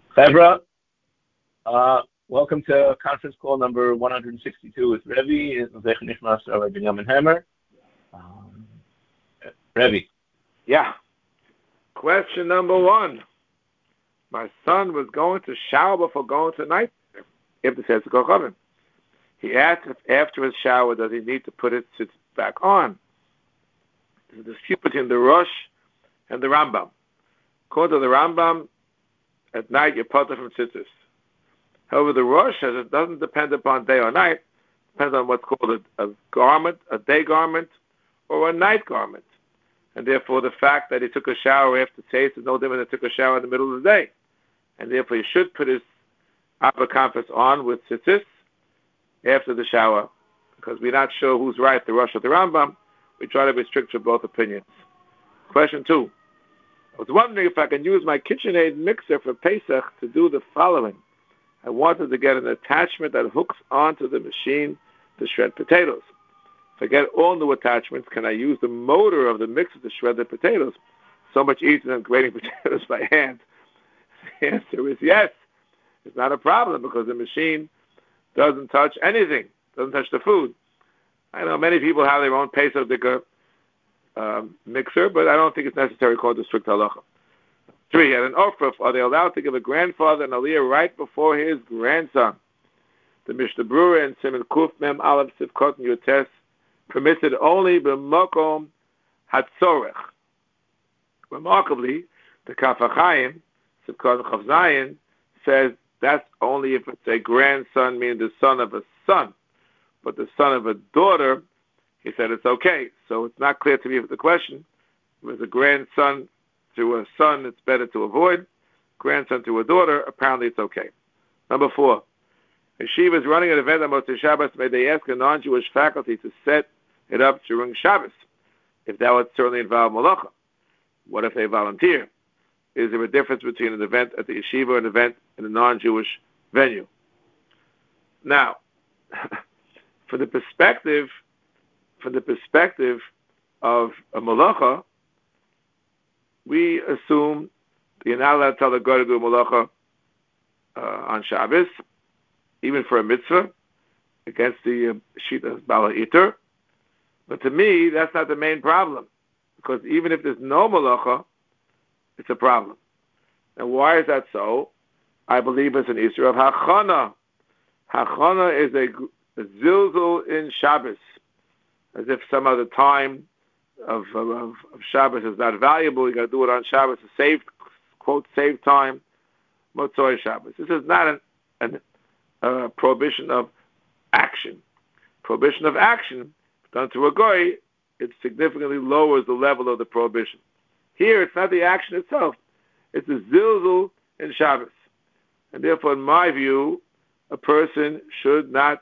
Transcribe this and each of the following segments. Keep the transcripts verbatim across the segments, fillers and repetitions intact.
Fevra, uh, welcome to conference call number one hundred sixty-two with Revi, Zech Nishmas Rabbi Binyamin Hammer. Um, Revi. Yeah. Question number one. My son was going to shower before going to night. If the says to go coven. He asked if after his shower does he need to put it back on. There's a dispute between the Rosh and the Rambam. According to the Rambam, at night you're potter from tzitzis. However, the Rosh says it doesn't depend upon day or night. It depends on what's called a, a garment, a day garment, or a night garment. And therefore, the fact that he took a shower after tzitzis is no different than he took a shower in the middle of the day. And therefore, he should put his upper compass on with tzitzis after the shower, because we're not sure who's right, the Rosh or the Rambam. We try to be strict with both opinions. Question two. I was wondering if I can use my KitchenAid mixer for Pesach to do the following. I wanted to get an attachment that hooks onto the machine to shred potatoes. If I get all new attachments, can I use the motor of the mixer to shred the potatoes? So much easier than grating potatoes by hand. The answer is yes. It's not a problem because the machine doesn't touch anything, doesn't touch the food. I know many people have their own Pesach Dicker um, mixer, but I don't think it's necessary according to strict halacha. Three, at an ofruf, are they allowed to give a grandfather an aliyah right before his grandson? The Mishnah Berurah and Siman Kuf Mem Aleph Sivkot Yutes permits it only b'makom hatzorech. Remarkably, the Kaf HaChaim, Sivkot Chav Zayin, says that's only if it's a grandson, meaning the son of a son. But the son of a daughter, he said it's okay. So it's not clear to me if the question. If it's a grandson to a son, it's better to avoid. Grandson to a daughter, apparently it's okay. Number four. A yeshiva is running an event on Motzei Shabbos. May they ask a non-Jewish faculty to set it up during Shabbos? If that would certainly involve malacha. What if they volunteer? Is there a difference between an event at the yeshiva and an event in a non-Jewish venue? Now, from the perspective, from the perspective of a malacha, we assume that you're not allowed to tell the guy to do malacha uh, on Shabbos, even for a mitzvah, against the uh, Shita Bala Iter. But to me, that's not the main problem, because even if there's no malacha, it's a problem. And why is that so? I believe it's an Isra of Hachana. Hachana is a, a zilzul in Shabbos, as if some other time of, of, of Shabbos is not valuable. You got to do it on Shabbos to save, quote, save time. Motzoi Shabbos. This is not an, an uh, prohibition of action. Prohibition of action, done to a goy, it significantly lowers the level of the prohibition. Here, it's not the action itself. It's the zilzul in Shabbos. And therefore, in my view, a person should not.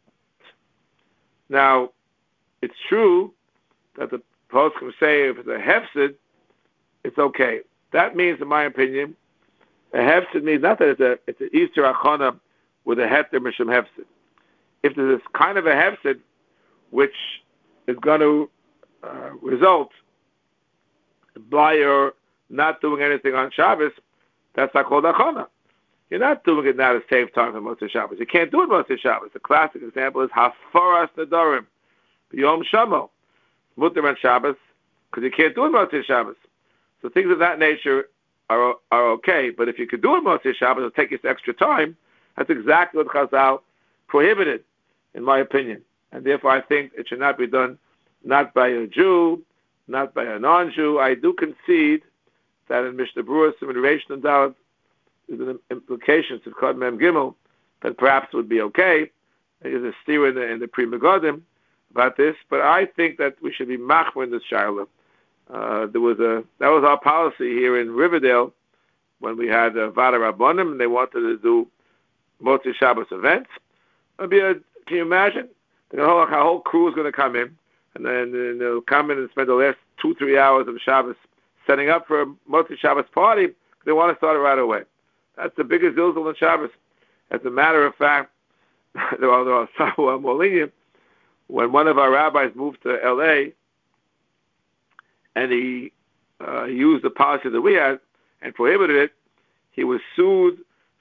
Now, it's true that the poskim say if it's a hefsid, it's okay. That means, in my opinion, a hefsid means not that it's a it's an Easter achana with a heter mishum hefsid. If there's this kind of a hefsid which is going to uh, result by your not doing anything on Shabbos, that's not called achana. You're not doing it now to save time for Motzei Shabbos. You can't do it Motzei Shabbos. The classic example is hafaras nedarim, b'yom shamo, mutter on Shabbos, because you can't do it Motzei Shabbos. So things of that nature are are okay. But if you could do it Motzei Shabbos, it'll take you extra time. That's exactly what Chazal prohibited, in my opinion. And therefore, I think it should not be done not by a Jew, not by a non-Jew. I do concede that in Mishnah Berurah, some iteration and doubt, is an implication of Kod Mem Gimel that perhaps would be okay. There's a steer in the, in the Pri Megadim about this, but I think that we should be machmer in this Shiloh. Uh, there was a that was our policy here in Riverdale when we had uh, Vada Rabbonim and they wanted to do Motzei Shabbos events. It'd be a, can you imagine? The whole, our whole crew is going to come in, and then and they'll come in and spend the last two, three hours of Shabbos setting up for a Motzei Shabbos party. They want to start it right away. That's the biggest zilzul in Shabbos. As a matter of fact, there are, there are some more lenient. When one of our rabbis moved to L A, and he uh, used the policy that we had and prohibited it, he was sued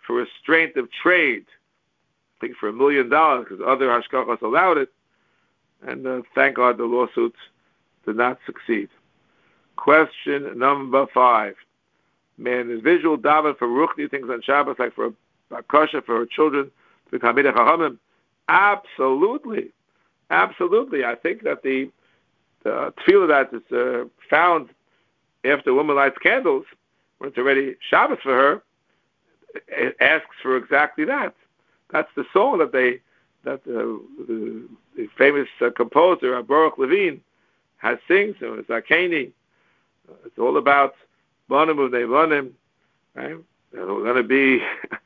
for restraint of trade. I think for a million dollars because other hashgachos allowed it. And uh, thank God the lawsuit did not succeed. Question number five. May an individual daven for ruchni things on Shabbos, like for a kasha for her children, to become Talmidei Chachamim? Absolutely. Absolutely. I think that the, the tefillah that is uh, found after a woman lights candles, when it's already Shabbos for her, it asks for exactly that. That's the song that they, that uh, the, the famous uh, composer, Baruch Levine, has sings, and it's Zakeni. Uh, it's all about Banim Uvnei Banim, right? There are going to be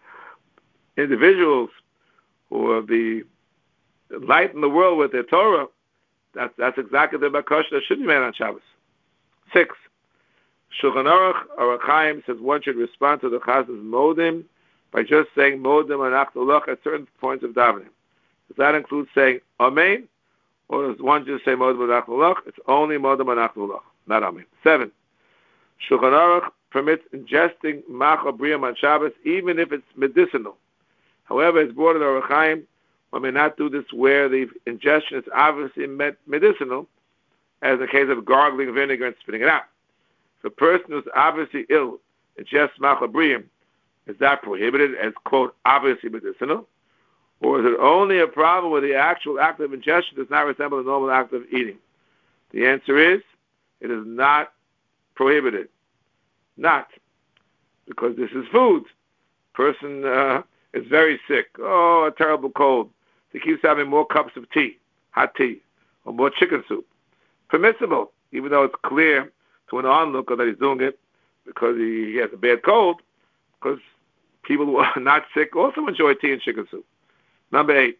individuals who will be light in the world with their Torah. That's that's exactly the Bakash that should be made on Shabbos. Six. Shulchan Aruch, Aruch Chaim says one should respond to the Chaz's modim by just saying modim anachnu at certain points of davening. Does that include saying amen, or does one just say modim anachnu? It's only modim anachnu, not amen. Seven. Shulchan Aruch permits ingesting macha briyam on Shabbos, even if it's medicinal. However, it's brought in Aruch Chaim, one may not do this where the ingestion is obviously med- medicinal, as in the case of gargling vinegar and spitting it out. If a person who's obviously ill ingests macha briyam, is that prohibited as, quote, obviously medicinal? Or is it only a problem where the actual act of ingestion does not resemble the normal act of eating? The answer is, it is not prohibited. Not. Because this is food. Person uh, is very sick. Oh, a terrible cold. He keeps having more cups of tea, hot tea, or more chicken soup. Permissible, even though it's clear to an onlooker that he's doing it because he, he has a bad cold, because people who are not sick also enjoy tea and chicken soup. Number eight.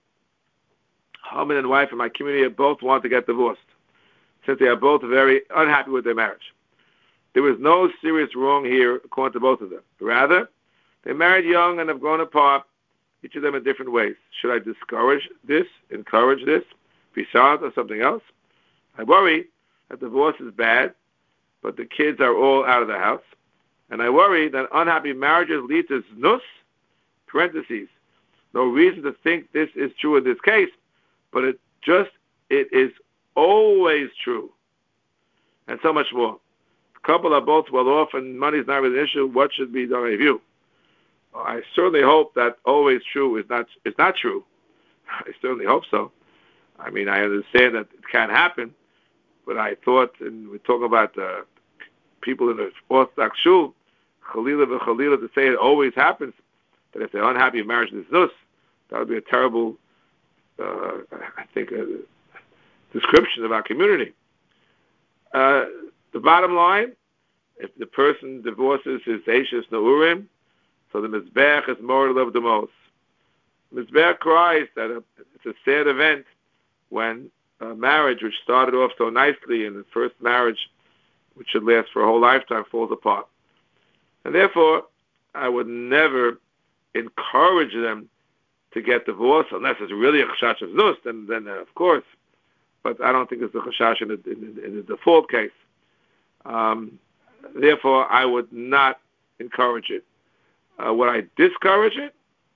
Husband and wife in my community both want to get divorced, since they are both very unhappy with their marriage. There is no serious wrong here according to both of them. Rather, they married young and have grown apart, each of them in different ways. Should I discourage this, encourage this, be silent or something else? I worry that divorce is bad, but the kids are all out of the house. And I worry that unhappy marriages lead to znus, parentheses. No reason to think this is true in this case, but it just, it is always true. And so much more. The couple are both well off and money is not really an issue. What should be done with you? I certainly hope that always true is not is not true. I certainly hope so. I mean, I understand that it can happen, but I thought, and we're talking about uh, people in the Orthodox shul, Chalila v'Chalila, to say it always happens, that if they're unhappy in marriage is nus, that would be a terrible, uh, I think, a description of our community. Uh, the bottom line, if the person divorces his Eishes Na'urim, so the Mizbeach is more loved the most. Mizbeach cries that a, it's a sad event when a marriage which started off so nicely in the first marriage, which should last for a whole lifetime, falls apart. And therefore, I would never encourage them to get divorced unless it's really a chashash of znus, then, then uh, of course. But I don't think it's a chashash in the, in, in the default case. Um, therefore, I would not encourage it. Uh, would I discourage it?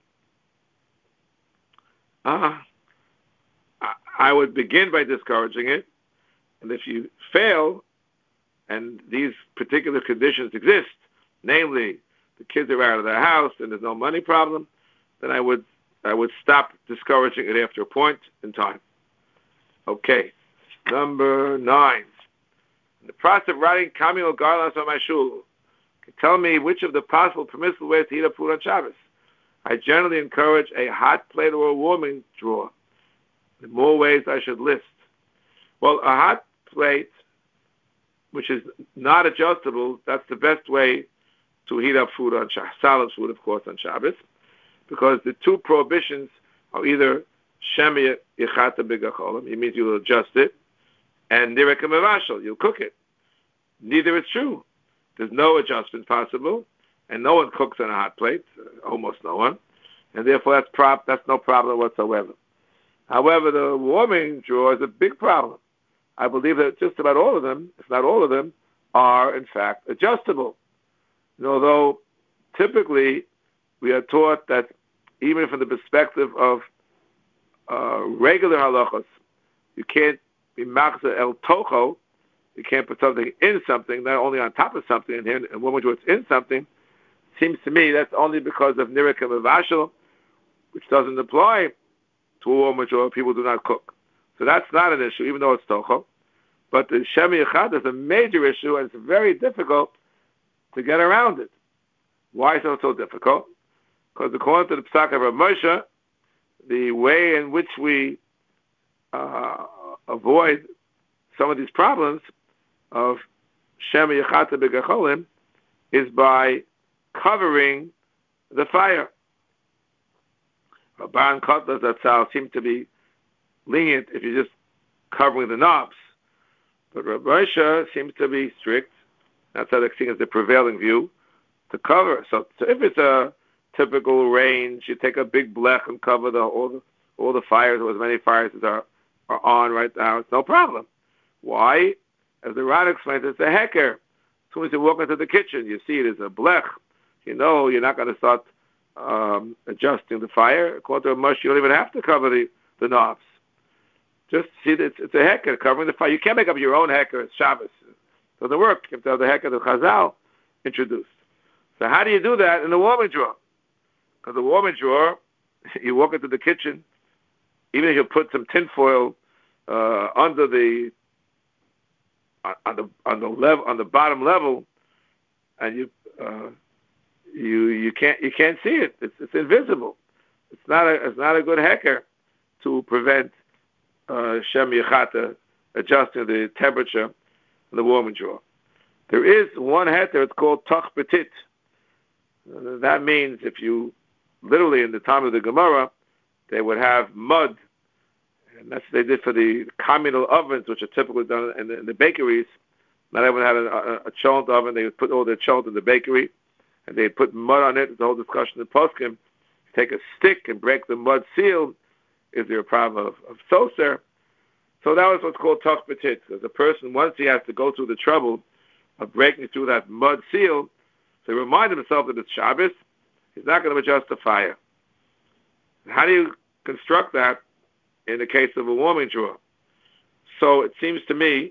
Uh, I, I would begin by discouraging it. And if you fail, and these particular conditions exist, namely the kids are out of their house and there's no money problem, then I would I would stop discouraging it after a point in time. Okay, number nine. In the process of writing Kamil Garlas on my shul, tell me which of the possible permissible ways to heat up food on Shabbos. I generally encourage a hot plate or a warming drawer. The more ways I should list. Well, a hot plate, which is not adjustable, that's the best way to heat up food on Shabbos, solid food, of course, on Shabbos, because the two prohibitions are either Shemi Yechata B'Gacholim, it means you'll adjust it, and Nirek Mevashal, you'll cook it. Neither is true. There's no adjustment possible, and no one cooks on a hot plate, almost no one, and therefore that's prop, that's no problem whatsoever. However, the warming drawer is a big problem. I believe that just about all of them, if not all of them, are in fact adjustable. And although typically we are taught that even from the perspective of uh, regular halachos, you can't be machzor el tocho. You can't put something in something, not only on top of something. And here, and when it's in something, seems to me that's only because of nirek and mevashel, which doesn't apply to a woman or people do not cook. So that's not an issue, even though it's tocho. But the Shem Yechad is a major issue, and it's very difficult to get around it. Why is it so difficult? Because according to the Psak of Rav Moshe, the way in which we uh, avoid some of these problems of Shem Yechata B'Gecholim is by covering the fire. Baron Kotler Zatzal seem to be lenient if you're just covering the knobs. But Rav Moshe seems to be strict. That's how they're seeing as the prevailing view, to cover. So, so if it's a typical range, you take a big blech and cover the, all the all the fires, or as many fires as are, are on right now, it's no problem. Why? As the Ran explains, it's a hecker. As soon as you walk into the kitchen, you see it as a blech. You know you're not going to start um, adjusting the fire. According to a mush, you don't even have to cover the, the knobs. Just see that it's, it's a hecker covering the fire. You can't make up your own hecker. It's Shabbos. It doesn't work. You have to have the hecker that Chazal introduced. So how do you do that in the warming drawer? Because the warming drawer, you walk into the kitchen, even if you put some tinfoil uh, under the on the on the level on the bottom level, and you uh, you you can't you can't see it. It's it's invisible. It's not a it's not a good hecker to prevent uh, Shem Yechata adjusting the temperature in the warming drawer. There is one heter. It's called Toch Petit. Uh, that means if you literally in the time of the Gemara, they would have mud. And that's what they did for the communal ovens, which are typically done in the, in the bakeries. Not everyone had a, a, a cholent oven. They would put all their cholent in the bakery, and they'd put mud on it. There's a whole discussion in Poskim. Take a stick and break the mud seal. Is there a problem of, of soser? So that was what's called toch petit. Because the person, once he has to go through the trouble of breaking through that mud seal, so he reminded himself that it's Shabbos, he's not going to adjust the fire. How do you construct that in the case of a warming drawer? So it seems to me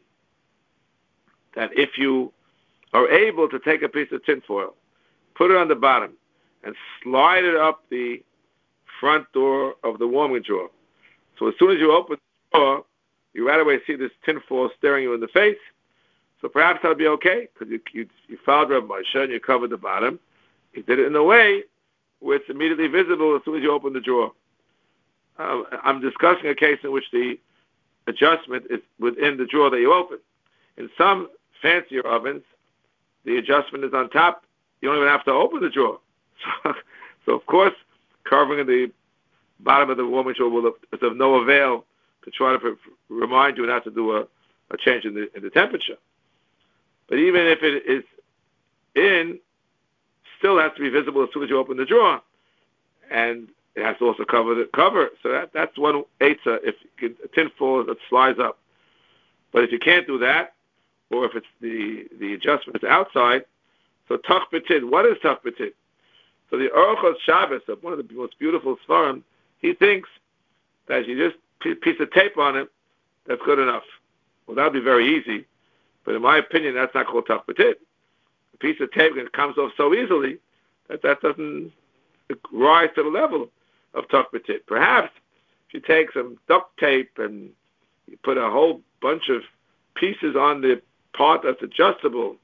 that if you are able to take a piece of tinfoil, put it on the bottom, and slide it up the front door of the warming drawer, so as soon as you open the door, you right away see this tinfoil staring you in the face, so perhaps that'll be okay, because you, you, you followed Rav Moshe and you covered the bottom. You did it in a way where it's immediately visible as soon as you open the drawer. Uh, I'm discussing a case in which the adjustment is within the drawer that you open. In some fancier ovens, the adjustment is on top. You don't even have to open the drawer. So, so of course, covering the bottom of the warming drawer will is of no avail to try to pre- remind you not to do a, a change in the, in the temperature. But even if it is in, still has to be visible as soon as you open the drawer. And it has to also cover the cover. So that, that's one eitzah, if you can, a tinfoil that slides up. But if you can't do that, or if it's the, the adjustment is outside, so toch petit, what is toch petit? So the Orchos Shabbos, one of the most beautiful svarim, he thinks that you just put a piece of tape on it, that's good enough. Well, that would be very easy. But in my opinion, that's not called toch petit. A piece of tape comes off so easily that that doesn't rise to the level of toch petit. Perhaps if you take some duct tape and you put a whole bunch of pieces on the part that's adjustable,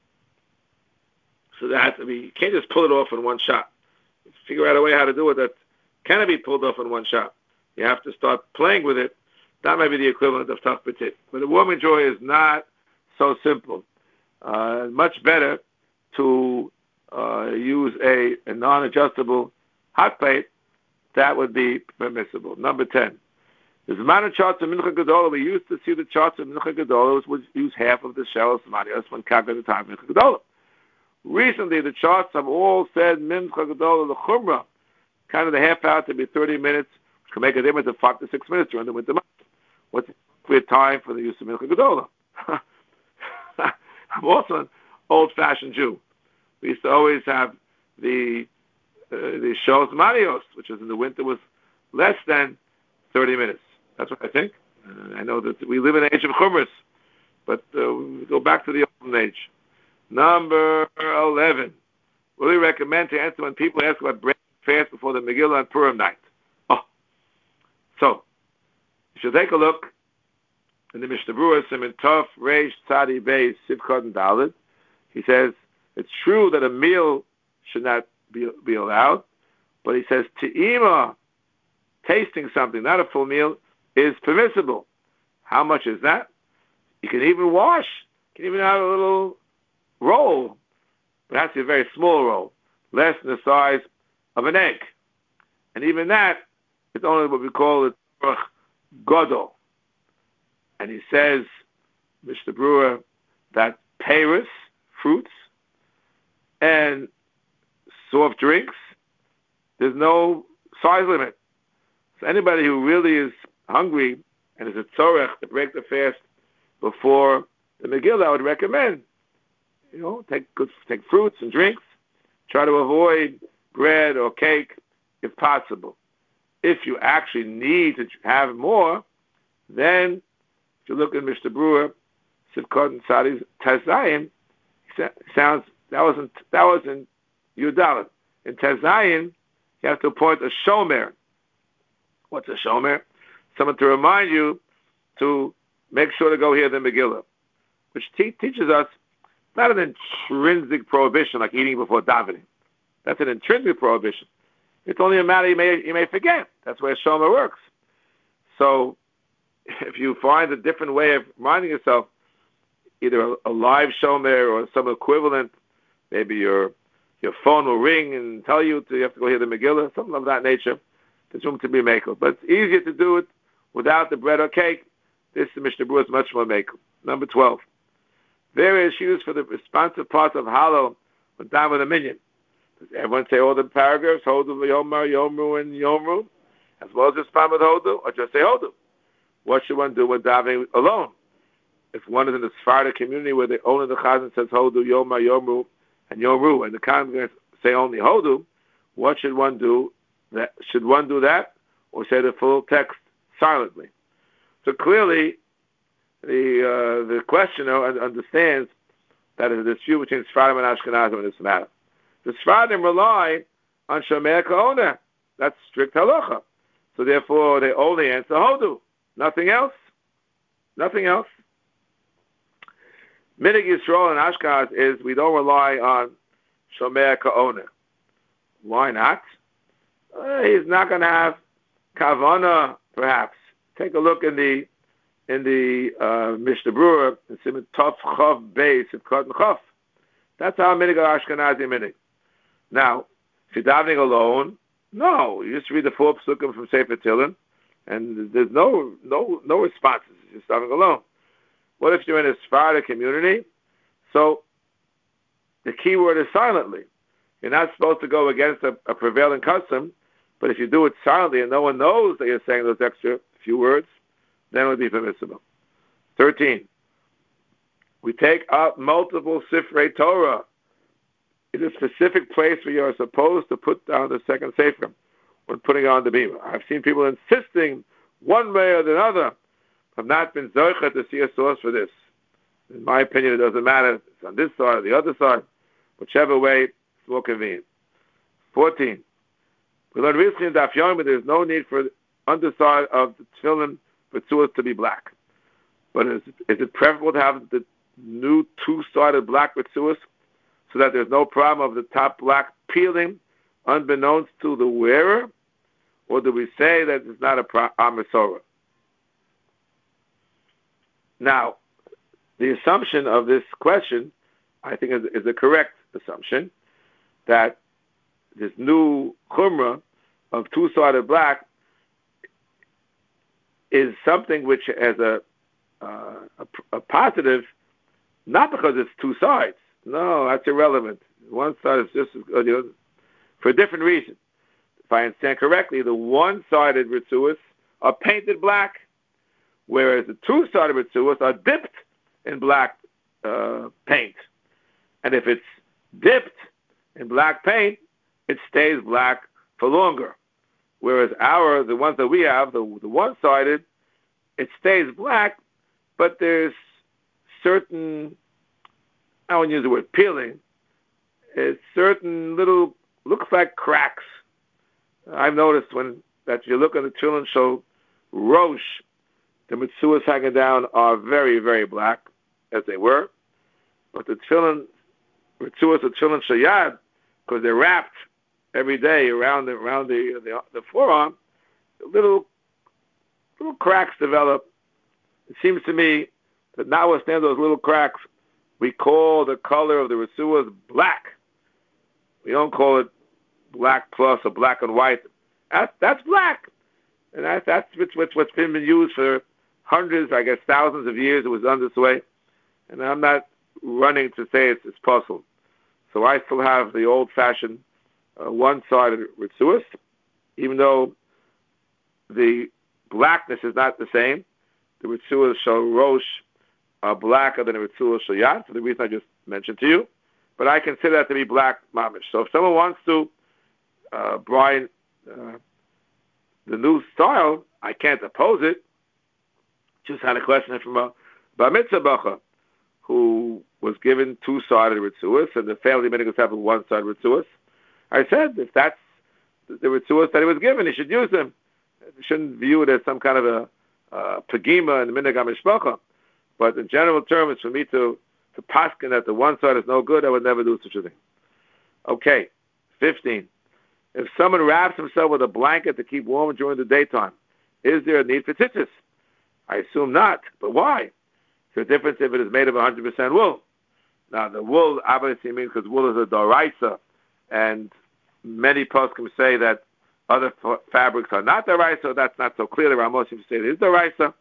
so that I mean, you can't just pull it off in one shot. You figure out a way how to do it that can be pulled off in one shot. You have to start playing with it. That might be the equivalent of toch petit. But the warming drawer is not so simple. Uh, much better to uh, use a, a non-adjustable hot plate. That would be permissible. Number ten. The Zman charts of Mincha Gedola, we used to see the charts of Mincha Gedola would use half of the shell of Samanias when Kaga the time of Mincha Gedola. Recently, the charts have all said Mincha Gedola, the Chumrah, kind of the half hour to be thirty minutes, which can make a difference of five to six minutes during the winter months. What's the appropriate time for the use of Mincha Gedola? I'm also an old-fashioned Jew. We used to always have the the Shos Marios, which is in the winter, was less than thirty minutes. That's what I think. Uh, I know that we live in the age of Chumras, but uh, we go back to the olden age. Number eleven. What do we recommend to answer when people ask about breaking fast before the Megillah on Purim night? Oh, so you should take a look in the Mishnah Berurah, Siman Tov, Reish, Tzadi, Beis, Sivkot, and Daled. He says it's true that a meal should not be, be allowed, but he says te'ima, tasting something, not a full meal, is permissible. How much is that? You can even wash. You can even have a little roll. But it has to be a very small roll, less than the size of an egg. And even that, it's only what we call it godol. And he says, Mister Brewer, that peiros, fruits, and soft drinks, there's no size limit. So anybody who really is hungry and is a tzorech to break the fast before the Megillah, I would recommend, you know, take good, take fruits and drinks. Try to avoid bread or cake if possible. If you actually need to have more, then if you look at Mister Brewer, Sivkot and Tzadi's Tezayim, sounds that wasn't that wasn't Yudalit. In Tezayim, you have to appoint a shomer. What's a shomer? Someone to remind you to make sure to go hear the Megillah, which te- teaches us not an intrinsic prohibition like eating before davening. That's an intrinsic prohibition. It's only a matter you may you may forget. That's where shomer works. So if you find a different way of reminding yourself, either a, a live shomer or some equivalent, maybe your your phone will ring and tell you to, you have to go hear the Megillah, something of that nature, there's room to be makel. But it's easier to do it without the bread or cake. This Mishnah Berurah is much more makel. Number twelve. Various shoes for the responsive parts of hollow when down with a minion. Does everyone say all the paragraphs, Hodu, Yomar, Yomru, and Yomru, as well as respond with Hodu, or just say Hodu? What should one do when davening alone? If one is in the Sephardic community where the owner of the Chazan says Hodu, Yomar, Yomru, and Yomru, and the congregants say only Hodu, what should one do? That should one do that, or say the full text silently? So clearly, the uh, the questioner understands that there's a dispute between Sephardim and Ashkenazim in this matter. The Sephardim rely on Shomer Ka'ona. That's strict halacha. So therefore, they only answer Hodu. Nothing else. Nothing else. Minig Yisrael and Ashkenaz is we don't rely on Shomer Ka'ona. Why not? Uh, he's not going to have Kavana, perhaps. Take a look in the in the uh, Mishnah Berurah, in Siman Tov Chav Beis of Cotton Chav. That's how Minig Ashkenazi Minig. Now, if you're davening alone, no, you just read the four psukim from Sefer Tehillim, and there's no no no responses. You're just davening alone. What if you're in a Sephardic community? So the key word is silently. You're not supposed to go against a, a prevailing custom, but if you do it silently and no one knows that you're saying those extra few words, then it would be permissible. thirteen. We take out multiple Sifrei Torah in a specific place where you are supposed to put down the second Sefer when putting on the bima. I've seen people insisting one way or the other. I've not been zocheh to see a source for this. In my opinion, it doesn't matter. It's on this side or the other side. Whichever way, it's more convenient. fourteen. We learned recently in Daf Yomi there's no need for the underside of the tefillin for tzuos to be black. But is, is it preferable to have the new two-sided black with tzuos so that there's no problem of the top black peeling unbeknownst to the wearer? Or do we say that it's not a pro- Amisora? Now, the assumption of this question, I think, is, is a correct assumption, that this new chumrah of two-sided black is something which has a, uh, a, a positive, not because it's two sides. No, that's irrelevant. One side is just as good, the other, for a different reason. If I understand correctly, the one-sided ritzuos are painted black, whereas the two-sided ritzuos are dipped in black uh, paint. And if it's dipped in black paint, it stays black for longer. Whereas our, the ones that we have, the, the one-sided, it stays black, but there's certain, I won't use the word peeling, it's certain little, looks like cracks. I've noticed when, that you look at the tefillin shel Rosh, the mitzuas hanging down are very, very black, as they were. But the tefillin, mitzuas of tefillin shel Yad, because they're wrapped every day around the around the the, the forearm, little little cracks develop. It seems to me that notwithstanding those little cracks, we call the color of the mitzuas black. We don't call it black plus or black and white. That's that's black, and that's that's what's what's been used for hundreds, I guess thousands of years. It was done this way, and I'm not running to say it's, it's possible. So I still have the old-fashioned uh, one-sided ritzuas, even though the blackness is not the same. The ritzuas shel Rosh are blacker than the ritzuas shel Yad, for the reason I just mentioned to you. But I consider that to be black mamish. So if someone wants to, uh, Brian, uh, the new style, I can't oppose it. Just had a question from a bar mitzvah bacha who was given two-sided ritzuas, and the family minhag have one-sided ritzuas. I said, if that's the ritzuas that he was given, he should use them. He shouldn't view it as some kind of a uh, pagima and minhag hamishpacha. But in general terms, for me to to paskin that the one side is no good, I would never do such a thing. Okay, fifteen. If someone wraps himself with a blanket to keep warm during the daytime, is there a need for tzitzis? I assume not, but why? There's a difference if it is made of one hundred percent wool. Now, the wool obviously means because wool is a doraisa, and many poskim say that other f- fabrics are not doraisa, so that's not so clear. The Ramos seems to say it is doraisa.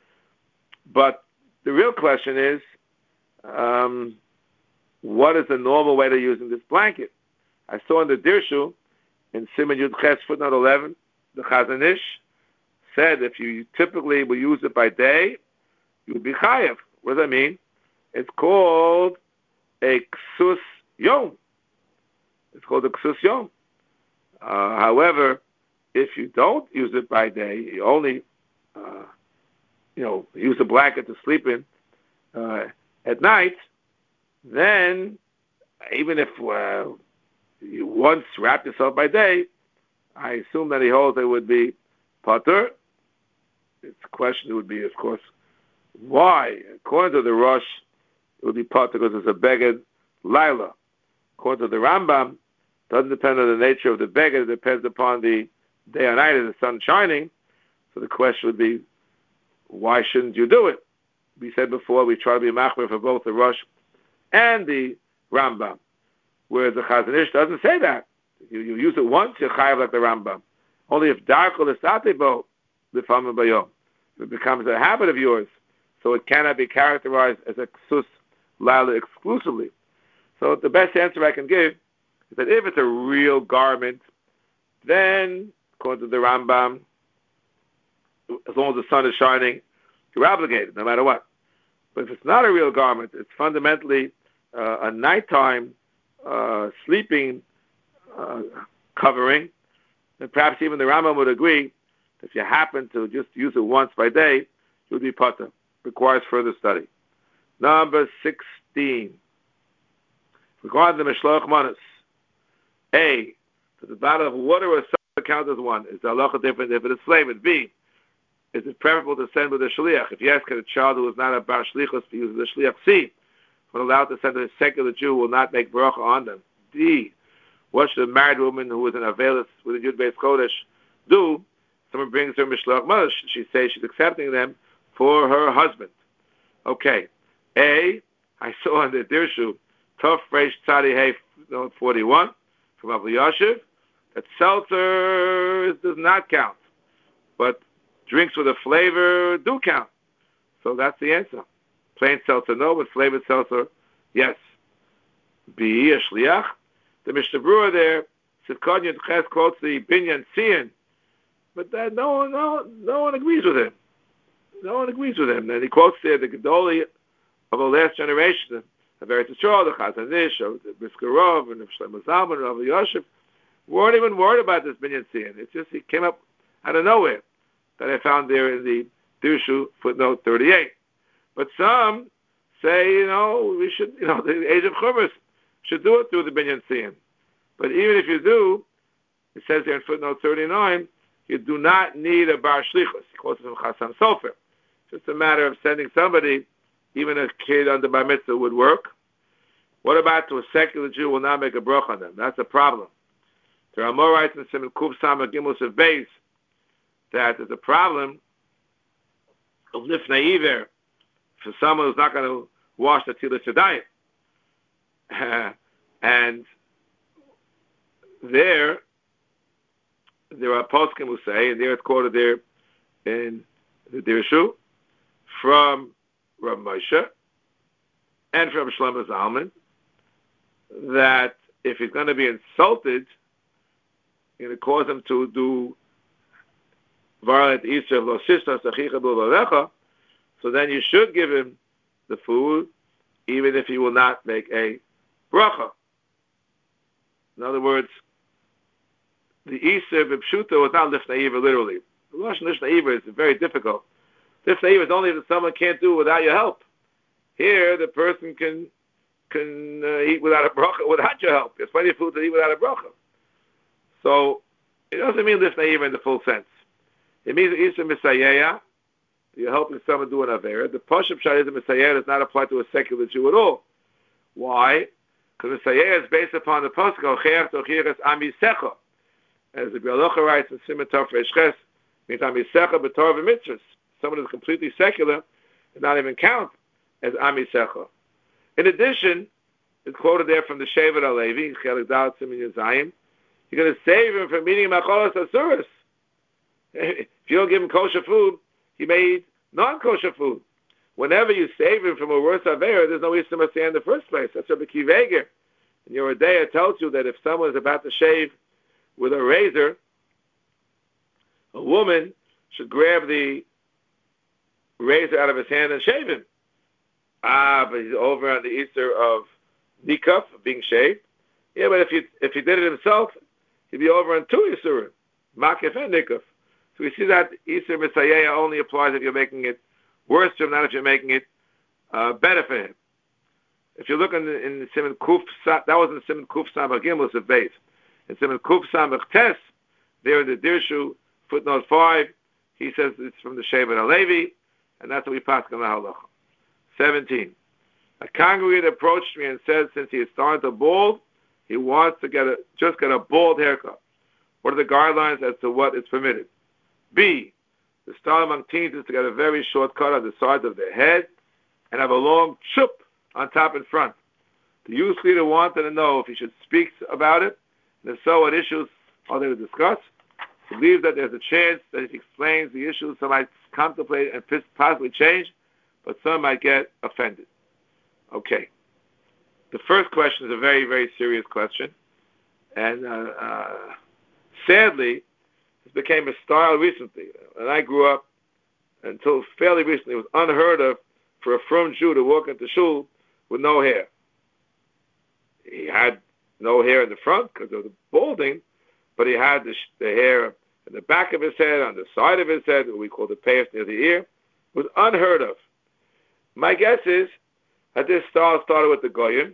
But the real question is, um, what is the normal way to using this blanket? I saw in the Dirshu, in Siman Yud Ches, footnote eleven, the Chazon Ish said if you typically will use it by day, you would be chayav. What does that mean? It's called a ksus yom. It's called a ksus yom. Uh, however, if you don't use it by day, you only, uh, you know, use a blanket to sleep in uh, at night, then even if uh, you once wrap yourself by day, I assume that he holds it would be patur. Its question would be, of course, why? According to the Rosh, it would be patur because it's a beged laila. According to the Rambam, it doesn't depend on the nature of the beged, it depends upon the day or night, is the sun shining. So the question would be, why shouldn't you do it? We said before, we try to be machmer for both the Rosh and the Rambam. Whereas the Chazon Ish doesn't say that. You, you use it once, you're chayav like the Rambam. Only if darkol esatebo l'famim bayom. It becomes a habit of yours, so it cannot be characterized as a ksus laila exclusively. So the best answer I can give is that if it's a real garment, then, according to the Rambam, as long as the sun is shining, you're obligated, no matter what. But if it's not a real garment, it's fundamentally uh, a nighttime uh, sleeping uh, covering, then perhaps even the Rambam would agree that if you happen to just use it once by day, it would be patur. Requires further study. Number sixteen. Regarding the Mishloach Manos. A, does the bottle of water or soda count as one? Is the halacha different if it is flavored? B, is it preferable to send with a shliach? If yes, can a child who is not a bar shlichus use the shliach? C, when allowed to send a secular Jew will not make bracha on them. D, what should a married woman who is an avelis with a Yud Beis Kodesh do? Someone brings her Mishloach Manos. She says she's accepting them for her husband. Okay. A, I saw in the Dirshu, Tov Reish Tzadi Hey forty-one, from Abu Yashiv, that seltzer does not count. But drinks with a flavor do count. So that's the answer. Plain seltzer, no, but flavored seltzer, yes. B, a shliach. The Mishnah Berurah there, Sivkon Yud Ches quotes the Binyan Tzion, but that no one, no, no one agrees with him. No one agrees with him. And he quotes there the Gedoli of the last generation, of Eretz Yisrael, the Chazon Ish, of the Brisker Rov, and of Shlomo Zalman, and of Yosef, weren't even worried about this binyan siyum. It's just it came up out of nowhere that I found there in the Dirshu footnote thirty-eight. But some say, you know, we should, you know, the age of Chumash should do it through the binyan siyum. But even if you do, it says there in footnote thirty-nine, you do not need a bar shlichus. He quotes it from Chasam Sofer. Just a matter of sending somebody, even a kid under bar mitzvah would work. What about to a secular Jew will not make a bracha on them? That's a problem. There are more rights in Siman Kuf Sama Gimel of Beis that there's a problem of Lifnei Iver for someone who's not going to wash the Tzilas Yadayim. And there, there are poskim who say, and there it's quoted there in the Dirshu, from Rav Moshe and from Shlomo Zalman, that if he's going to be insulted, you're going to cause him to do Varat Isra Lo Sista Sachicha B'Valecha, so then you should give him the food, even if he will not make a bracha. In other words, the Isra B'Pshuta was not Lifnei Iver literally. The Lashon Lifnei Iver is very difficult. Lifnei Iver is only if someone can't do it without your help. Here, the person can can uh, eat without a bracha, without your help. There's plenty of food to eat without a bracha. So, it doesn't mean Lifnei Iver in the full sense. It means Isra Misayeya, you're helping someone do an Avera. The Pashup Shah is a Misayeya does not apply to a secular Jew at all. Why? Because Misayeya is based upon the Pasuk, Ocheach Tochiras Amisecha. As the Bialocha writes in Siman Tov Reish Ches, means Amisecha B'Torah V'Mitzvahs. Someone who's completely secular does not even count as Amisecha. In addition, it's quoted there from the Shevet HaLevi, Chelik Dalet Siman Yazayim, you're going to save him from eating Macholas Asuras. If you don't give him kosher food, he may eat non-kosher food. Whenever you save him from a worse Avera, there's no Isra Masiyah in the first place. That's Rabbi Akiva Eiger. And your Adaya tells you that if someone is about to shave with a razor, a woman should grab the razor out of his hand and shave him. Ah, but he's over on the Easter of Nikaf, being shaved. Yeah, but if he if he did it himself, he'd be over on two Isurim, Makif and Nikaf. So we see that Isra Misayeya only applies if you're making it worse to him, not if you're making it uh, better for him. If you look in the, in the Siman Kuf, that was in the Siman Kuf Samach Gimel of Beis. In Siman Kuf Samach Tes, there in the Dirshu, footnote five, he says it's from the Shevet HaLevi, and that's what we pass on the halacha. seventeen. A congregant approached me and said, since he is starting to bald, he wants to get a, just get a bald haircut. What are the guidelines as to what is permitted? B, the style among teens is to get a very short cut on the sides of their head and have a long chup on top and front. The youth leader wanted to know if he should speak about it, and if so, what issues are they to discuss. He believes that there's a chance that if he explains the issues, some might contemplate and possibly change, but some might get offended. Okay. The first question is a very, very serious question, and uh, uh, sadly, it became a style recently. When I grew up, until fairly recently, it was unheard of for a frum Jew to walk into shul with no hair. He had no hair in the front because of the balding, but he had the, the hair in the back of his head, on the side of his head, what we call the payas near the ear. It was unheard of. My guess is that this style started with the Goyim,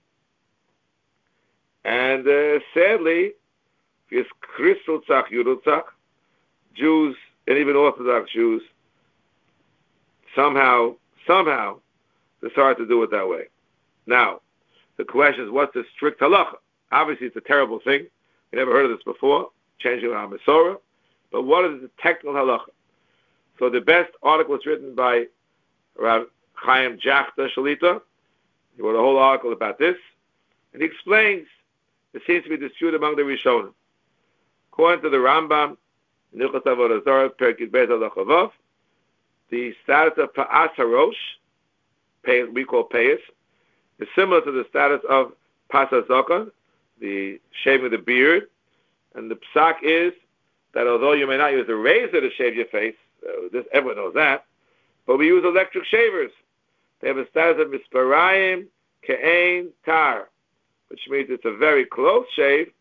and uh, sadly, it's Christul Tzach, Yudel Tzach, Jews, and even Orthodox Jews, somehow, somehow, decided to do it that way. Now, the question is, what's the strict halacha? Obviously, it's a terrible thing. We never heard of this before, changing our Masorah. But what is the technical halacha? So the best article was written by Rav Chaim Jachta Shalita. He wrote a whole article about this, and he explains there seems to be a dispute among the Rishonim. According to the Rambam, Nichos Avodah Zarah, Perek Beis Halacha Vav, the status of Pa'as HaRosh, we call Payas, is similar to the status of Pasas Zakon, the shaving of the beard. And the psak is that although you may not use a razor to shave your face, uh, this, everyone knows that, but we use electric shavers. They have a status of Misparayim Ke'ein Tar, which means it's a very close shave,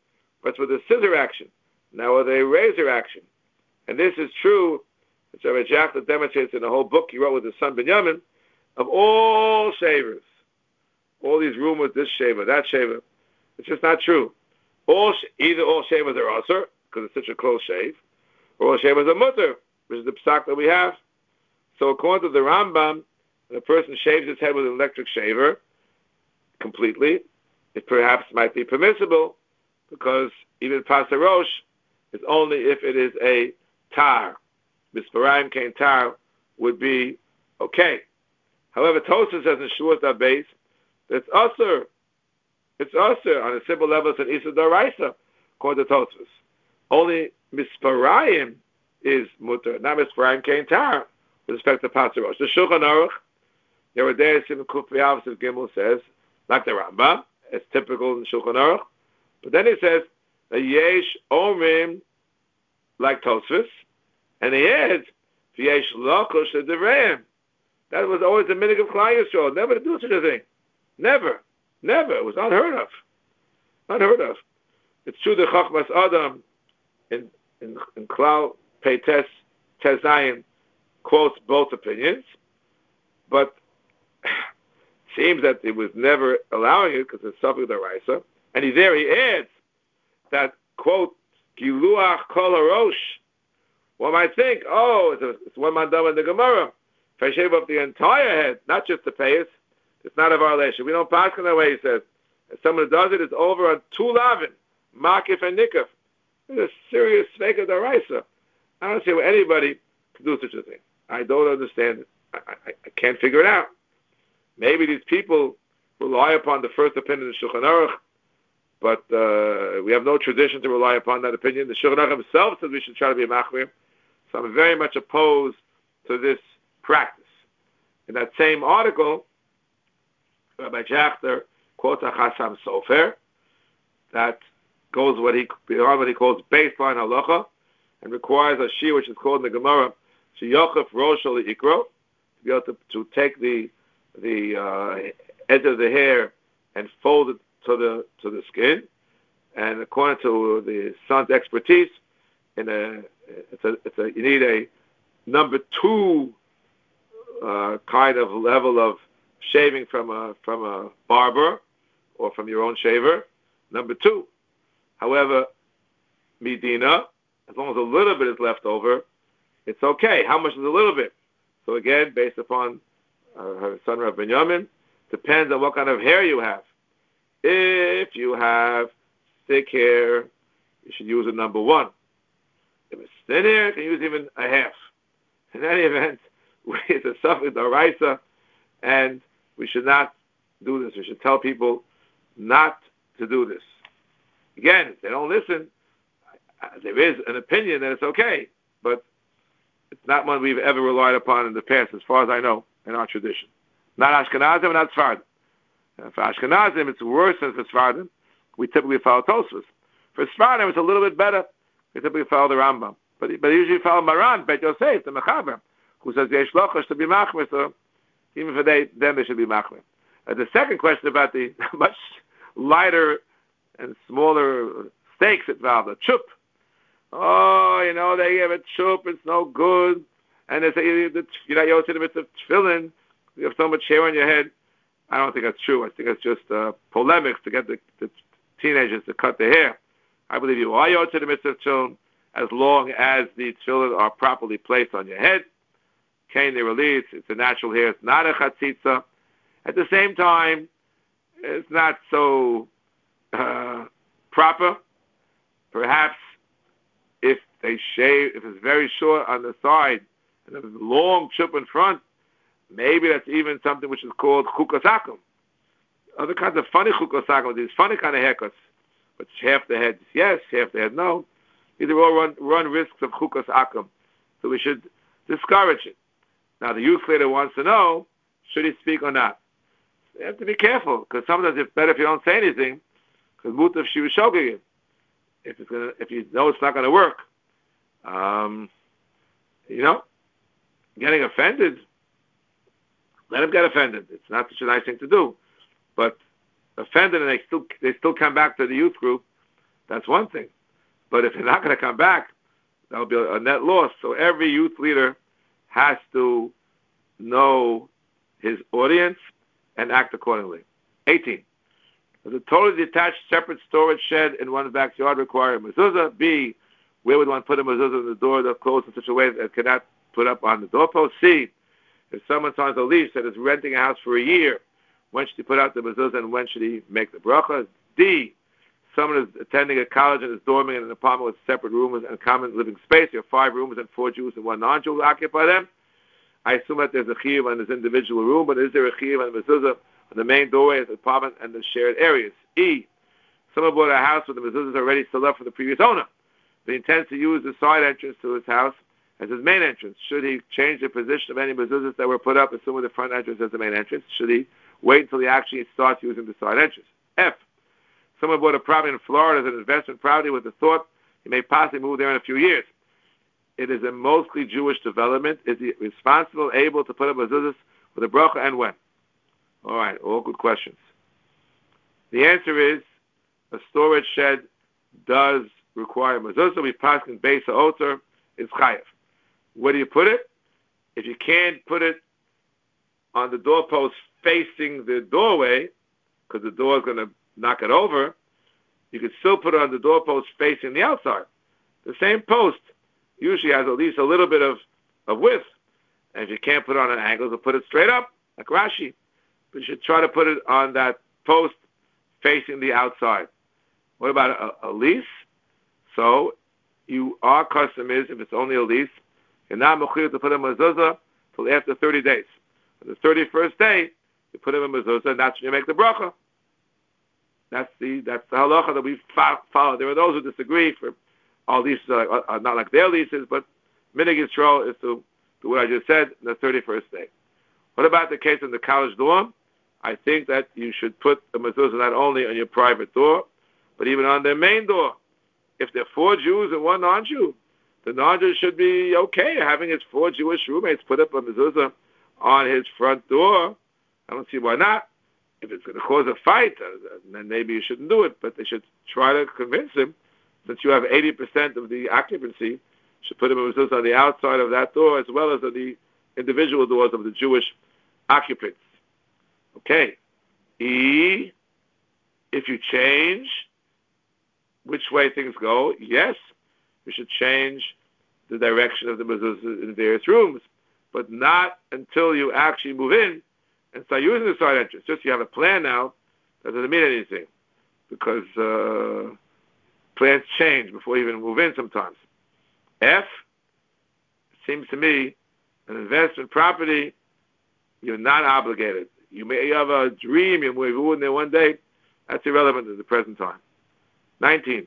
but it's with a scissor action, now with a razor action. And this is true, which Rabbi Jackson demonstrates in the whole book he wrote with his son Binyamin, of all shavers. All these rumors, this shaver, that shaver, it's just not true. All Either all shavers are usher, because it's such a close shave, or all shavers are mutter, which is the psak that we have. So according to the Rambam, when a person shaves his head with an electric shaver completely, it perhaps might be permissible, because even pasarosh is only if it is a tar. Misparayim kain tar would be okay. However, Tosfos says in Shuas Dabeis, it's usher. It's usher on a simple level. It's an Issa D'Oraisa, according to Tosfos. Only Misparayim is mutter, not Misparayim kain tar, with respect to pasarosh. The Shulchan Aruch, Yerodei Simon Kuf V'Av Gimel says, like the Rambam, it's typical in Shulchan Aruch. But then he says, the Yesh Omrim, like Tosfos, and he adds, V'yesh Lokosh Devrayim. That was always the minhag of Klal Yisrael, never to do such a thing. Never. Never. It was unheard of. Unheard of. It's true that Chachmas Adam in, in, in Klal Peites Tezayin quotes both opinions, but seems that it was never allowing it because it's something D'Oraisa. And he there he adds that, quote, Giluach Kol HaRosh. One might think, oh, it's, a, it's one mandam in the Gemara. If I shave up the entire head, not just the payas, it's not a violation. We don't pass in that way, he says. If someone does it, it's over on two lavin, makif and nikaf. It's a serious fake of D'Oraisa. I don't see where anybody can do such a thing. I don't understand it. I, I, I can't figure it out. Maybe these people rely upon the first opinion of Shulchan Aruch, but uh, we have no tradition to rely upon that opinion. The Shulchan Aruch himself says we should try to be a machmir. So I'm very much opposed to this practice. In that same article, Rabbi Jachter quotes a Chassam Sofer that goes what he beyond what he calls baseline halacha and requires a shir, which is called in the Gemara, sheyochef rosh ikro, to be able to, to take the the uh, edge of the hair and fold it to the to the skin. And according to the son's expertise, in a it's a it's a you need a number two uh, kind of level of shaving from a from a barber or from your own shaver. Number two. However, Medina, as long as a little bit is left over, it's okay. How much is a little bit? So again, based upon uh, her son Rav Binyamin, depends on what kind of hair you have. If you have thick hair, you should use a number one. If it's thin hair, you can use even a half. In any event, it's a suffix d'oraisa, and we should not do this. We should tell people not to do this. Again, if they don't listen, there is an opinion that it's okay, but it's not one we've ever relied upon in the past, as far as I know, in our tradition. Not Ashkenazim, not Sfardim. For Ashkenazim, it's worse than for Sfardim. We typically follow Tosfos. For Sfardim, it's a little bit better. We typically follow the Rambam. But but they usually follow Maran, Bet Yosef, the Mechaber, who says Yesh Lochosh to be Machmer, so even for they, them, they should be Machmer. Uh, the second question about the much lighter and smaller steaks involved, a chup. Oh, you know, they give a chup, it's no good. And they say, you're not Yosef in the midst of tefillin, you have so much hair on your head. I don't think that's true. I think it's just uh, polemics to get the, the teenagers to cut their hair. I believe you are Yosef in the midst of tefillin, as long as the tefillin are properly placed on your head. Kain, they release, it's a natural hair, it's not a chatzitza. At the same time, it's not so uh, proper. Perhaps if they shave, if it's very short on the side and a long chip in front, maybe that's even something which is called chukasakum. Other kinds of funny chukasakum, these funny kind of haircuts, which half the head yes, half the head no. These are all run, run risks of chukasakum. So we should discourage it. Now the youth leader wants to know, should he speak or not? You have to be careful, because sometimes it's better if you don't say anything, because mutav shi v'shogegin. If it's gonna, if you know it's not going to work, um, you know, getting offended, let him get offended. It's not such a nice thing to do, but offended and they still they still come back to the youth group. that's one thing. But if they're not going to come back, that'll be a net loss. So every youth leader has to know his audience and act accordingly. eighteen. Does a totally detached, separate storage shed in one's backyard require a mezuzah? B. Where would one put a mezuzah in the door that's closed in such a way that it cannot put up on the doorpost? C. If someone signs a lease that is renting a house for a year, when should he put out the mezuzah and when should he make the bracha? D. Someone is attending a college and is dorming in an apartment with separate rooms and common living space. You have five rooms and four Jews and one non-Jew who occupy them. I assume that there's a chiyuv on his individual room, but is there a chiyuv on the mezuzah on the main doorway of the apartment and the shared areas? E. Someone bought a house with the mezuzahs already still up for the previous owner. But he intends to use the side entrance to his house as his main entrance. Should he change the position of any mezuzahs that were put up, assuming the front entrance as the main entrance? Should he wait until he actually starts using the side entrance? F. Someone bought a property in Florida as an investment property with the thought he may possibly move there in a few years. It is a mostly Jewish development. Is he responsible, able to put up mezuzahs with a bracha, and when? All right, all good questions. The answer is a storage shed does require mezuzah. We pass in Beis HaOtzer is chayav. Where do you put it? If you can't put it on the doorpost facing the doorway, because the door is going to knock it over, you could still put it on the doorpost facing the outside. The same post usually has at least a little bit of, of width. And if you can't put it on an angle, so put it straight up, like Rashi. But you should try to put it on that post facing the outside. What about a, a lease? So, you, our custom is, if it's only a lease, you're not mechuyah to put a mezuzah till after thirty days. On the thirty-first day, you put him a mezuzah, and that's when you make the bracha. That's the that's the halacha that we follow. There are those who disagree. For all leases are, are not like their leases, but minig Yisrael is to do what I just said on the thirty-first day. What about the case in the college dorm? I think that you should put a mezuzah not only on your private door, but even on their main door. If there are four Jews and one non-Jew, the non-Jew should be okay having his four Jewish roommates put up a mezuzah on his front door. I don't see why not. If it's going to cause a fight, uh, then maybe you shouldn't do it, but they should try to convince him, since you have eighty percent of the occupancy, should put him a mezuzah on the outside of that door as well as on the individual doors of the Jewish occupants. Okay. E, if you change which way things go, yes, you should change the direction of the mezuzah in various rooms, but not until you actually move in and start using the side entrance. Just you have a plan now, that doesn't mean anything, because uh, plans change before you even move in sometimes. F, it seems to me, an investment property, you're not obligated. You may have a dream, you may move in there one day, that's irrelevant at the present time. nineteen.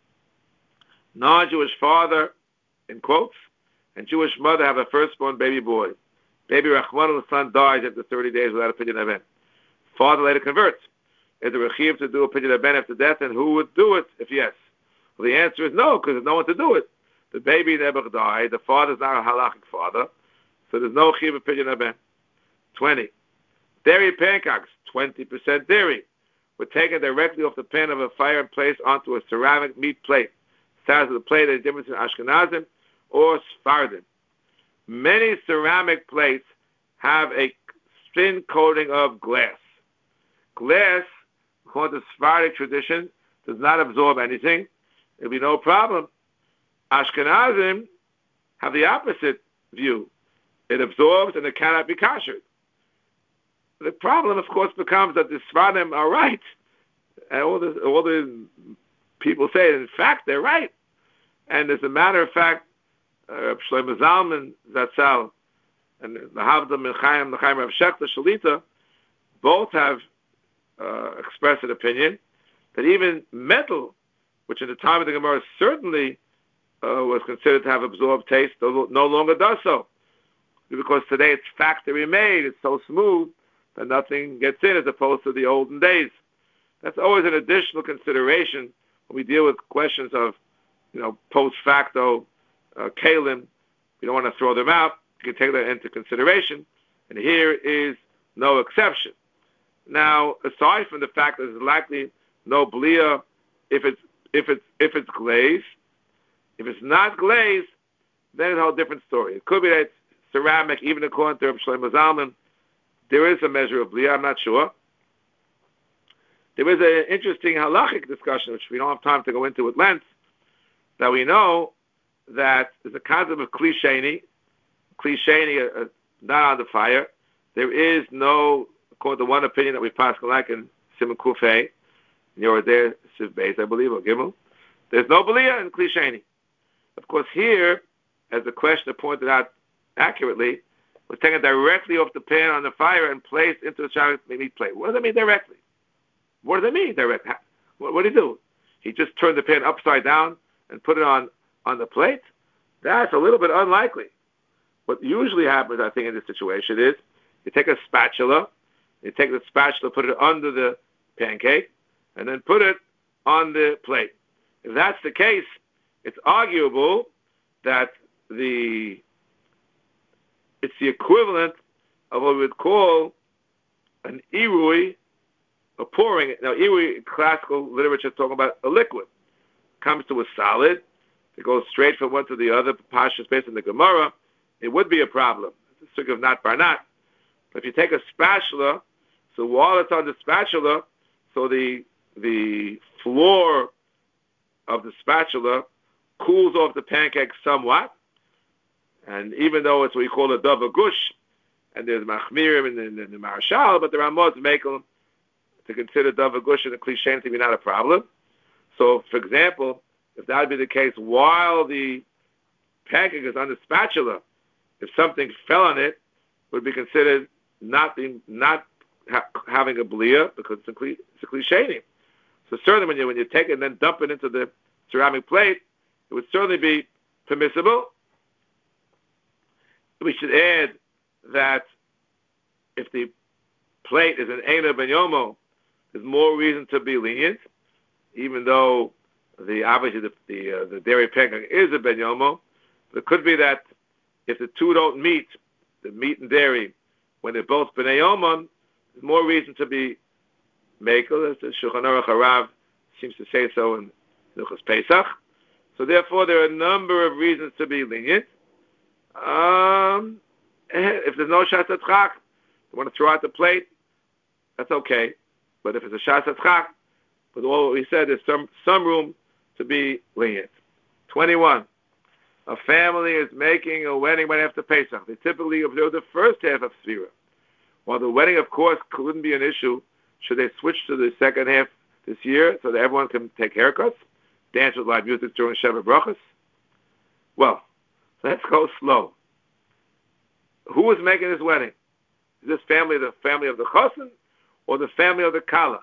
Non-Jewish father, in quotes, and Jewish mother have a firstborn baby boy. Baby Rachman, the son, dies after thirty days without a pidyon haben. Father later converts. Is there a chiyuv to do a pidyon haben after death, and who would do it if yes? Well, the answer is no, because there's no one to do it. The baby never died. The father's not a halachic father, so there's no chiyuv of pidyon haben. twenty. Dairy pancakes, twenty percent dairy, were taken directly off the pan of a fire and placed onto a ceramic meat plate. Size of the plate is different in Ashkenazim or Sephardim. Many ceramic plates have a thin coating of glass. Glass, according to Sephardic tradition, does not absorb anything. There'll be no problem. Ashkenazim have the opposite view. It absorbs and it cannot be kosher. The problem, of course, becomes that the Sephardim are right. And all the, all the people say, in fact, they're right. And as a matter of fact, uh, Shlomo Zalman Zatzal and the Havdam Chaim, the Chaim Rav Shechter Shalita, both have uh, expressed an opinion that even metal, which in the time of the Gemara certainly uh, was considered to have absorbed taste, no longer does so. Because today it's factory made, it's so smooth that nothing gets in, as opposed to the olden days. That's always an additional consideration when we deal with questions of, you know, post facto uh, kalim. We don't want to throw them out. You can take that into consideration. And here is no exception. Now, aside from the fact that there's likely no blia if it's if it's if it's glazed. If it's not glazed, then it's a whole different story. It could be that it's ceramic, even according to Reb Shlomo Zalman. There is a measure of blia, I'm not sure. There is an interesting halachic discussion, which we don't have time to go into at length, that we know that there's a concept of kli sheni, kli sheni, uh, uh, not on the fire. There is no, according to one opinion that we passed like in Simon Kufay, you're there, Siv Beis, I believe, or Gimel. There's no blia in kli sheni. Of course, here, as the questioner pointed out accurately, was taken directly off the pan on the fire and placed into the Shabbos meat plate. What does that mean directly? What does that mean directly? What, what did he do? He just turned the pan upside down and put it on, on the plate? That's a little bit unlikely. What usually happens, I think, in this situation is you take a spatula, you take the spatula, put it under the pancake, and then put it on the plate. If that's the case, it's arguable that the it's the equivalent of what we would call an irui, a pouring. Now, irui in classical literature is talking about a liquid. Comes to a solid, it goes straight from one to the other, Pashas based on the Gemara, it would be a problem. It's a sugya of not bar not. But if you take a spatula, so while it's on the spatula, so the the floor of the spatula cools off the pancake somewhat, and even though it's what we call a dava gush, and there's machmirim and the, the, the marshal, but the Ramot make them to consider dava gush and the cliche to be not a problem. So, for example, if that would be the case, while the pancake is on the spatula, if something fell on it, it would be considered not being not ha- having a blia because it's a, cli- it's a cliche. So certainly when you when you take it and then dump it into the ceramic plate, it would certainly be permissible. We should add that if the plate is an Eina Ben Yomo, there's more reason to be lenient, even though the obviously the the, uh, the dairy pancake is a Ben Yomo. But it could be that if the two don't meet, the meat and dairy, when they're both B'nai Yomon, there's more reason to be Mekel, as the Shulchan Aruch Harav seems to say so in Hilchos Pesach. So therefore, there are a number of reasons to be lenient. Um, if there's no Shas Hatzchak, you want to throw out the plate, that's okay. But if it's a Shas Hatzchak, with all what we said, there's some, some room to be lenient. twenty-one. A family is making a wedding right after Pesach. They typically observe the first half of Sfira. While the wedding, of course, couldn't be an issue, should they switch to the second half this year so that everyone can take haircuts, dance with live music during Sheva Brachos? Well, let's go slow. Who is making this wedding? Is this family the family of the Chosin or the family of the Kala?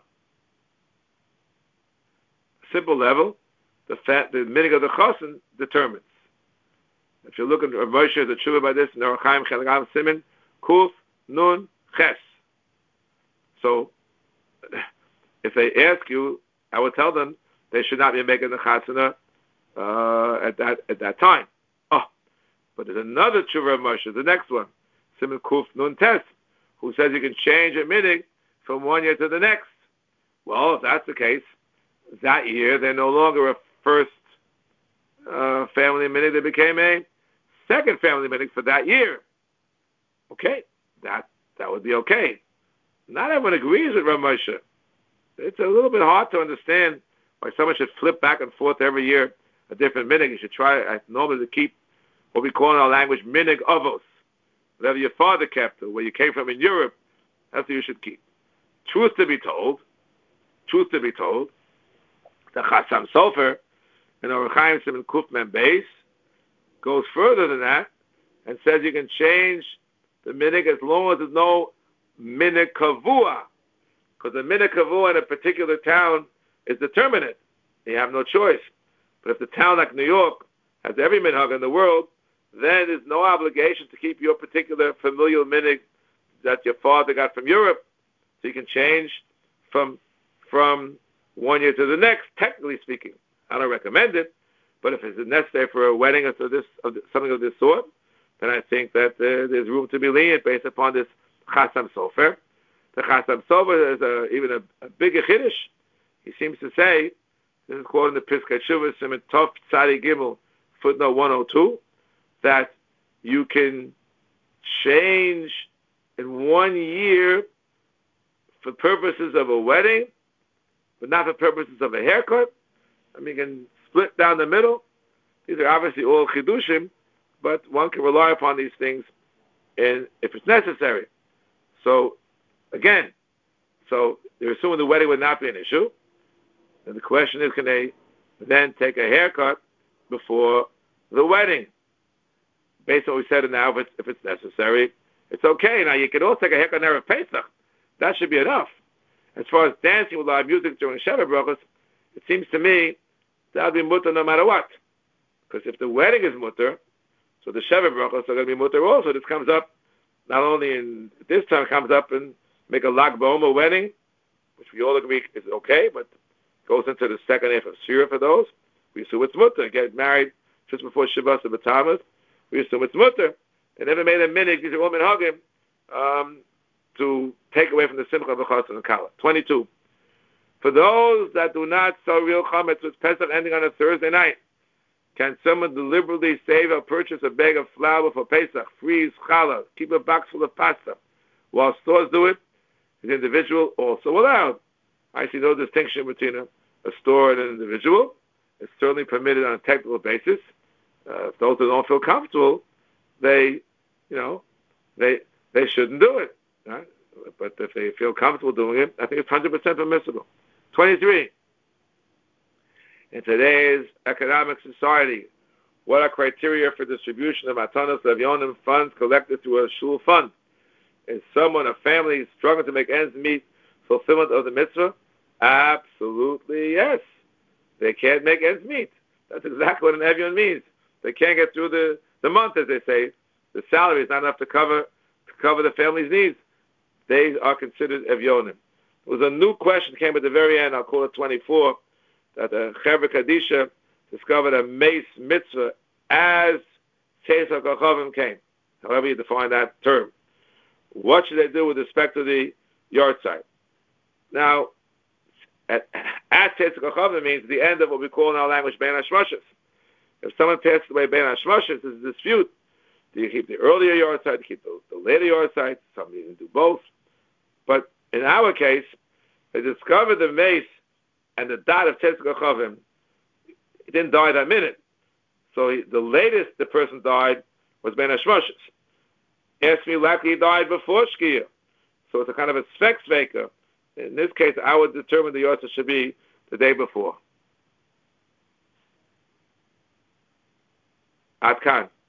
Simple level, the fa- the minig of the Chosin determines. If you're looking at Moshe, the tshuva by this, in Orach Chaim Chelagav Simin, Kuf, Nun, Ches. So, if they ask you, I would tell them they should not be making the chasana uh, at that at that time. Oh, but there's another tshuva of Moshe, the next one, Simin Kuf, Nun, Tes, who says you can change a minig from one year to the next. Well, if that's the case, that year they're no longer a first uh, family minig; they became a second family minig for that year. Okay, that that would be okay. Not everyone agrees with Rav Moshe. It's a little bit hard to understand why someone should flip back and forth every year a different minig. You should try uh, normally to keep what we call in our language minig avos. Whatever your father kept or where you came from in Europe, that's what you should keep. Truth to be told, truth to be told, the Chassam Sofer in Orach Chaim Siman Kuf Mem Beis goes further than that and says you can change the minig as long as there's no minig kavua, because the minig kavua in a particular town is determinate. You have no choice. But if the town like New York has every minhag in the world, then there's no obligation to keep your particular familial minig that your father got from Europe. So you can change from from one year to the next, technically speaking. I don't recommend it, but if it's necessary for a wedding or this, of something of this sort, then I think that uh, there's room to be lenient based upon this Chassam Sofer. The Chassam Sofer is a, even a, a bigger Chiddush. He seems to say This is quoted in the Piskei Teshuvah, Simon Tov Tzadi Gimel, footnote one oh two, that you can change in one year for purposes of a wedding, but not for purposes of a haircut. I mean, you can split down the middle. These are obviously all chidushim, but one can rely upon these things and if it's necessary. So, again, so they're assuming the wedding would not be an issue. And the question is, can they then take a haircut before the wedding? Based on what we said now, if it's, if it's necessary, it's okay. Now, you can also take a haircut in Erev Pesach. That should be enough. As far as dancing with live music during Sheva Brachos, it seems to me that would be mutter no matter what. Because if the wedding is mutter, so the Sheva Brachos are going to be mutter also. This comes up not only in, this time comes up and make a Lag B'Omer wedding, which we all agree is okay, but goes into the second half of Shira for those. We assume it's mutter. Get married just before Shabbos and B'Tammuz. We assume it's mutter. They never made a minig, these are women hugging, um, to take away from the Simcha of B'Chas and Kala. twenty-two. For those that do not sell real chametz with Pesach ending on a Thursday night, can someone deliberately save or purchase a bag of flour for Pesach, freeze challah, keep a box full of pasta? While stores do it, the individual also allowed. I see no distinction between a, a store and an individual. It's certainly permitted on a technical basis. Uh, if those who don't feel comfortable, they, you know, they they shouldn't do it. Right? But if they feel comfortable doing it, I think it's one hundred percent permissible. twenty-three. In today's economic society, what are criteria for distribution of matanos levyonim funds collected through a shul fund? Is someone, a family, struggling to make ends meet fulfillment of the mitzvah? Absolutely yes. They can't make ends meet. That's exactly what an evyon means. They can't get through the, the month, as they say. The salary is not enough to cover to cover the family's needs. They are considered evyonim. There was a new question that came at the very end, I'll call it twenty-four, that the Chevra Kadisha discovered a mace mitzvah as Tzeis HaKochavim came. However you define that term. What should they do with respect to the yard site? Now, at, at Tzeis HaKochavim means the end of what we call in our language Bein HaShmoshes. If someone passes away Bein HaShmoshes, there's a dispute. Do you keep the earlier yard site, do you keep the, the later yard site? Some even do both. But in our case, they discovered the mace and the dot of Tzeis HaKochavim. He didn't die that minute. So he, the latest the person died was Bein HaShmoshes. Ask me, likely he died before Shkia. So it's a kind of a Sfek Sveika. In this case, I would determine the Yotza should be the day before. Ad Kan.